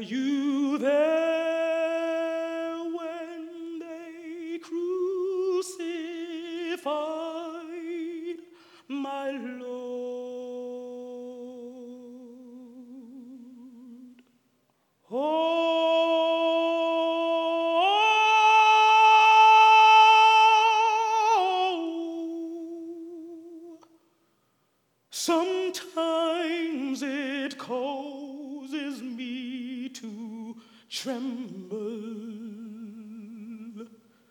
you there when they crucified my Lord? Oh, sometimes it causes me to tremble,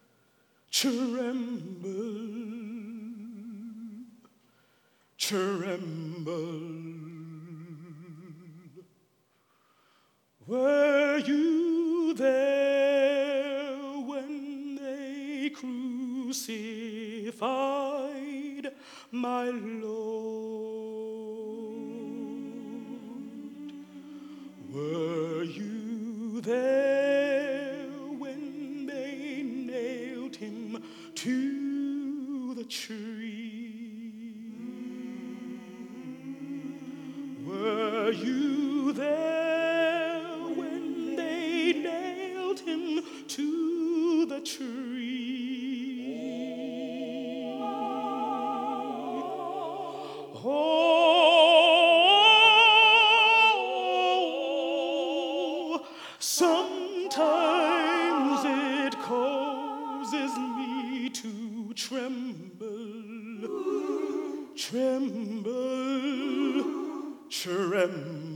tremble. Were you there when they crucified my Lord? Were you there when they nailed him to the tree? Were you there when they nailed him to the tree? Oh, sometimes it causes me to tremble, tremble.